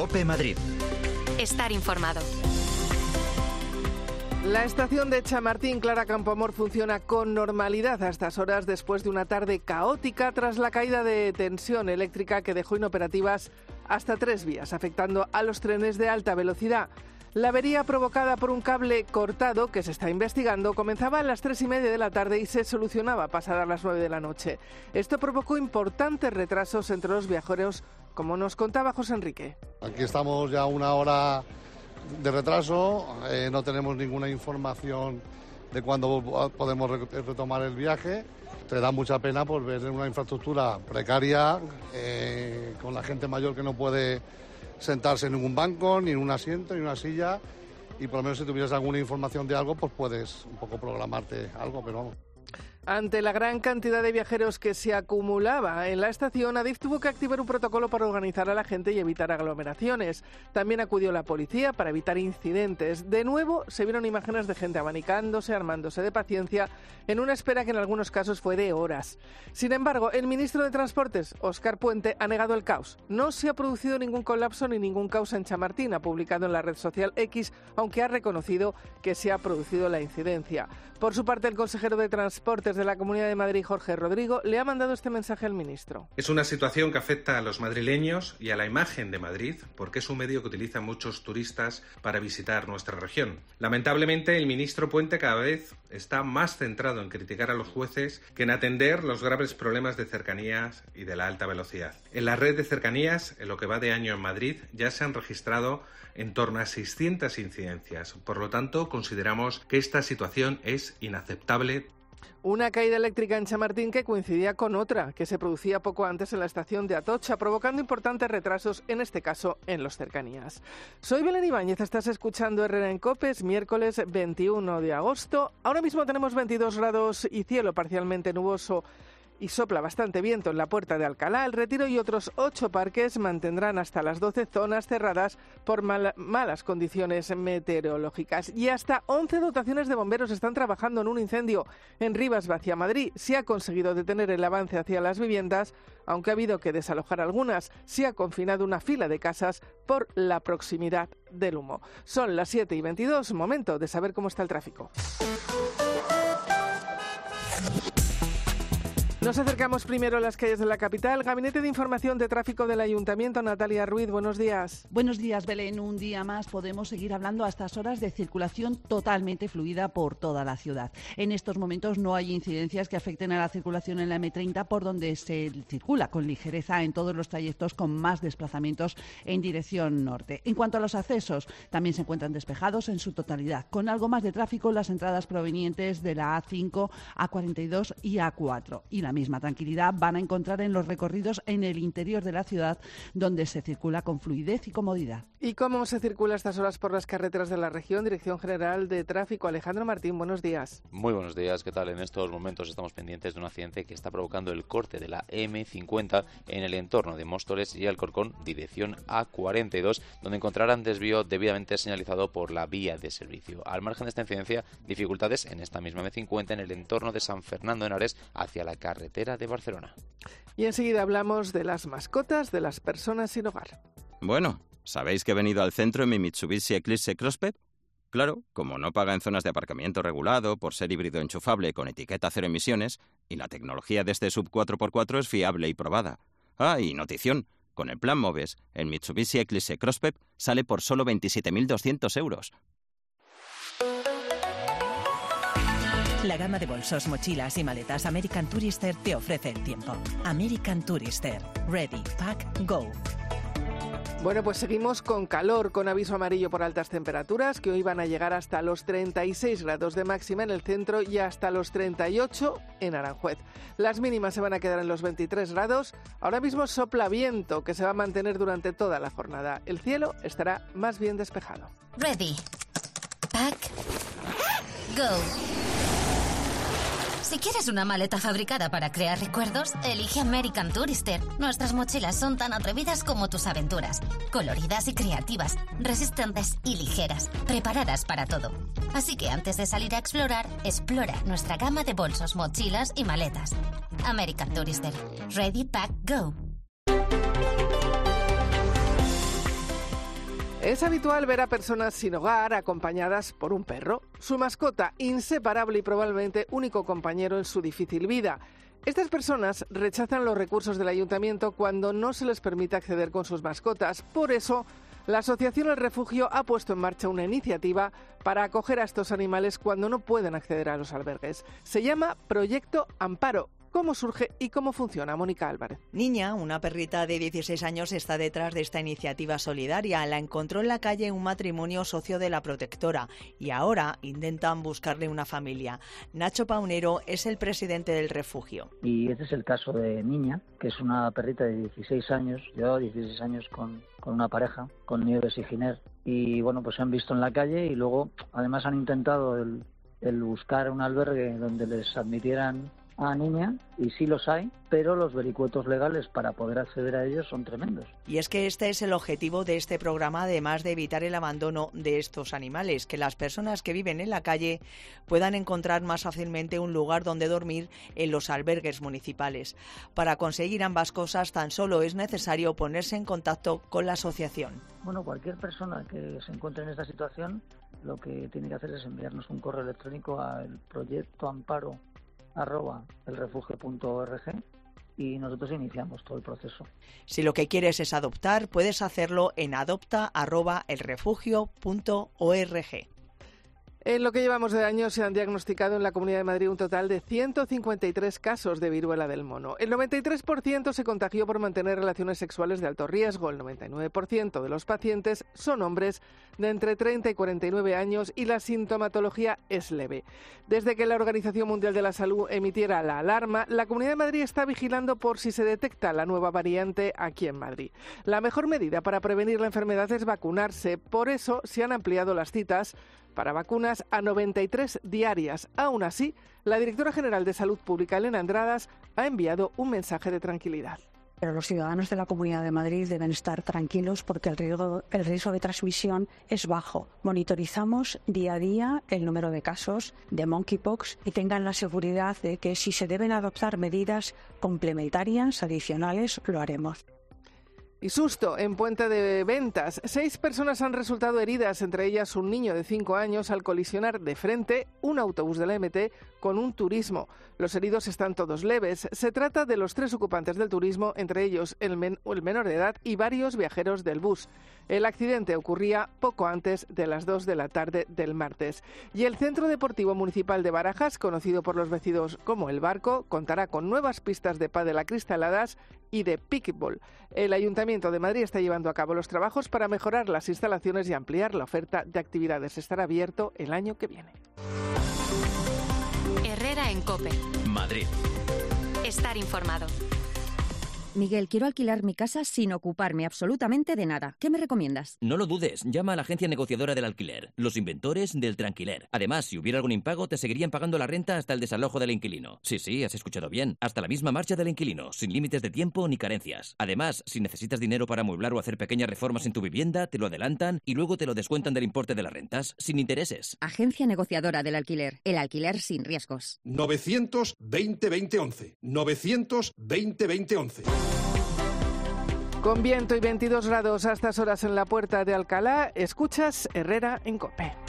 COPE Madrid. Estar informado. La estación de Chamartín Clara Campoamor funciona con normalidad a estas horas después de una tarde caótica tras la caída de tensión eléctrica que dejó inoperativas hasta 3 vías, afectando a los trenes de alta velocidad. La avería provocada por un cable cortado que se está investigando comenzaba a las 3:30 de la tarde y se solucionaba pasadas las 9 de la noche. Esto provocó importantes retrasos entre los viajeros, como nos contaba José Enrique. Aquí estamos ya 1 hora de retraso, no tenemos ninguna información de cuándo podemos retomar el viaje. Te da mucha pena por ver una infraestructura precaria, con la gente mayor que no puede sentarse en ningún banco, ni en un asiento, ni en una silla, y por lo menos si tuvieras alguna información de algo, pues puedes un poco programarte algo, pero vamos. Ante la gran cantidad de viajeros que se acumulaba en la estación, Adif tuvo que activar un protocolo para organizar a la gente y evitar aglomeraciones. También acudió la policía para evitar incidentes. De nuevo, se vieron imágenes de gente abanicándose, armándose de paciencia, en una espera que en algunos casos fue de horas. Sin embargo, el ministro de Transportes, Óscar Puente, ha negado el caos. No se ha producido ningún colapso ni ningún caos en Chamartín, ha publicado en la red social X, aunque ha reconocido que se ha producido la incidencia. Por su parte, el consejero de Transportes de la Comunidad de Madrid, Jorge Rodrigo, le ha mandado este mensaje al ministro. Es una situación que afecta a los madrileños y a la imagen de Madrid, porque es un medio que utilizan muchos turistas para visitar nuestra región. Lamentablemente, el ministro Puente cada vez está más centrado en criticar a los jueces que en atender los graves problemas de cercanías y de la alta velocidad. En la red de cercanías, en lo que va de año en Madrid, ya se han registrado en torno a 600 incidencias. Por lo tanto, consideramos que esta situación es inaceptable. Una caída eléctrica en Chamartín que coincidía con otra que se producía poco antes en la estación de Atocha, provocando importantes retrasos, en este caso en los cercanías. Soy Belén Ibáñez, estás escuchando Herrera en COPE, es miércoles 21 de agosto. Ahora mismo tenemos 22 grados y cielo parcialmente nuboso y sopla bastante viento en la Puerta de Alcalá. El Retiro y otros 8 parques mantendrán hasta las 12 zonas cerradas por malas condiciones meteorológicas. Y hasta 11 dotaciones de bomberos están trabajando en un incendio en Rivas Vacia, Madrid. Se ha conseguido detener el avance hacia las viviendas, aunque ha habido que desalojar algunas. Se ha confinado una fila de casas por la proximidad del humo. Son las 7:22, momento de saber cómo está el tráfico. Nos acercamos primero a las calles de la capital. Gabinete de Información de Tráfico del Ayuntamiento, Natalia Ruiz, buenos días. Buenos días, Belén. Un día más podemos seguir hablando a estas horas de circulación totalmente fluida por toda la ciudad. En estos momentos no hay incidencias que afecten a la circulación en la M30, por donde se circula con ligereza en todos los trayectos con más desplazamientos en dirección norte. En cuanto a los accesos, también se encuentran despejados en su totalidad, con algo más de tráfico en las entradas provenientes de la A5, A42 y A4. Y la misma tranquilidad van a encontrar en los recorridos en el interior de la ciudad, donde se circula con fluidez y comodidad. ¿Y cómo se circula a estas horas por las carreteras de la región? Dirección General de Tráfico, Alejandro Martín, buenos días. Muy buenos días, ¿qué tal? En estos momentos estamos pendientes de un accidente que está provocando el corte de la M50 en el entorno de Móstoles y Alcorcón, dirección A42, donde encontrarán desvío debidamente señalizado por la vía de servicio. Al margen de esta incidencia, dificultades en esta misma M50 en el entorno de San Fernando de Henares hacia la carretera de Barcelona. Y enseguida hablamos de las mascotas de las personas sin hogar. Bueno, ¿sabéis que he venido al centro en mi Mitsubishi Eclipse Crosspep? Claro, como no paga en zonas de aparcamiento regulado, por ser híbrido enchufable con etiqueta cero emisiones, y la tecnología de este sub 4x4 es fiable y probada. Ah, y notición, con el plan MOVES, el Mitsubishi Eclipse Crosspep sale por solo 27.200 euros. La gama de bolsos, mochilas y maletas American Tourister te ofrece el tiempo. American Tourister. Ready, Pack, Go. Bueno, pues seguimos con calor, con aviso amarillo por altas temperaturas, que hoy van a llegar hasta los 36 grados de máxima en el centro y hasta los 38 en Aranjuez. Las mínimas se van a quedar en los 23 grados. Ahora mismo sopla viento, que se va a mantener durante toda la jornada. El cielo estará más bien despejado. Ready, Pack, Go. Si quieres una maleta fabricada para crear recuerdos, elige American Tourister. Nuestras mochilas son tan atrevidas como tus aventuras. Coloridas y creativas, resistentes y ligeras, preparadas para todo. Así que antes de salir a explorar, explora nuestra gama de bolsos, mochilas y maletas. American Tourister. Ready, Pack, Go. Es habitual ver a personas sin hogar acompañadas por un perro, su mascota inseparable y probablemente único compañero en su difícil vida. Estas personas rechazan los recursos del ayuntamiento cuando no se les permite acceder con sus mascotas. Por eso, la Asociación El Refugio ha puesto en marcha una iniciativa para acoger a estos animales cuando no pueden acceder a los albergues. Se llama Proyecto Amparo. ¿Cómo surge y cómo funciona? Mónica Álvarez. Niña, una perrita de 16 años, está detrás de esta iniciativa solidaria. La encontró en la calle un matrimonio socio de la protectora y ahora intentan buscarle una familia. Nacho Paunero es el presidente del refugio. Y este es el caso de Niña, que es una perrita de 16 años. Llevaba 16 años con una pareja, con Nieves y Giner. Y bueno, pues se han visto en la calle y luego además han intentado el buscar un albergue donde les admitieran a Niña, y sí los hay, pero los vericuetos legales para poder acceder a ellos son tremendos. Y es que este es el objetivo de este programa, además de evitar el abandono de estos animales, que las personas que viven en la calle puedan encontrar más fácilmente un lugar donde dormir en los albergues municipales. Para conseguir ambas cosas tan solo es necesario ponerse en contacto con la asociación. Bueno, cualquier persona que se encuentre en esta situación lo que tiene que hacer es enviarnos un correo electrónico al proyectoamparo@elrefugio.org y nosotros iniciamos todo el proceso. Si lo que quieres es adoptar, puedes hacerlo en adopta@elrefugio.org. En lo que llevamos de año se han diagnosticado en la Comunidad de Madrid un total de 153 casos de viruela del mono. El 93% se contagió por mantener relaciones sexuales de alto riesgo. El 99% de los pacientes son hombres de entre 30 y 49 años y la sintomatología es leve. Desde que la Organización Mundial de la Salud emitiera la alarma, la Comunidad de Madrid está vigilando por si se detecta la nueva variante aquí en Madrid. La mejor medida para prevenir la enfermedad es vacunarse. Por eso se han ampliado las citas para vacunas a 93 diarias. Aún así, la directora general de Salud Pública, Elena Andradas, ha enviado un mensaje de tranquilidad. Pero los ciudadanos de la Comunidad de Madrid deben estar tranquilos porque el riesgo de transmisión es bajo. Monitorizamos día a día el número de casos de monkeypox y tengan la seguridad de que si se deben adoptar medidas complementarias, adicionales, lo haremos. Y susto en Puente de Ventas. 6 personas han resultado heridas, entre ellas un niño de 5 años, al colisionar de frente un autobús de la MT con un turismo. Los heridos están todos leves. Se trata de los 3 ocupantes del turismo, entre ellos el menor de edad y varios viajeros del bus. El accidente ocurría poco antes de las 2 de la tarde del martes. Y el Centro Deportivo Municipal de Barajas, conocido por los vecinos como El Barco, contará con nuevas pistas de pádel acristaladas y de pickleball. El Ayuntamiento de Madrid está llevando a cabo los trabajos para mejorar las instalaciones y ampliar la oferta de actividades. Estará abierto el año que viene. Herrera en COPE. Madrid. Estar informado. Miguel, quiero alquilar mi casa sin ocuparme absolutamente de nada. ¿Qué me recomiendas? No lo dudes, llama a la agencia negociadora del alquiler, los inventores del Tranquiler. Además, si hubiera algún impago, te seguirían pagando la renta hasta el desalojo del inquilino. Sí, has escuchado bien. Hasta la misma marcha del inquilino, sin límites de tiempo ni carencias. Además, si necesitas dinero para amueblar o hacer pequeñas reformas en tu vivienda, te lo adelantan y luego te lo descuentan del importe de las rentas, sin intereses. Agencia negociadora del alquiler. El alquiler sin riesgos. 920-2011. 920-2011. Con viento y 22 grados a estas horas en la Puerta de Alcalá, escuchas Herrera en COPE.